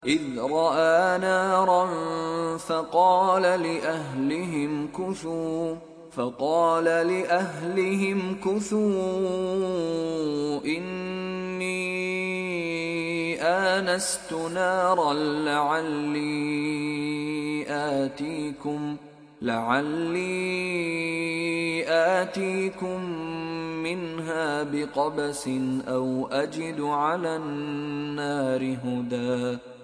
إذ رأى نارا فقال لأهلهم كثوا إني آنست نارا لعلي آتيكم منها بقبس أو أجد على النار هدى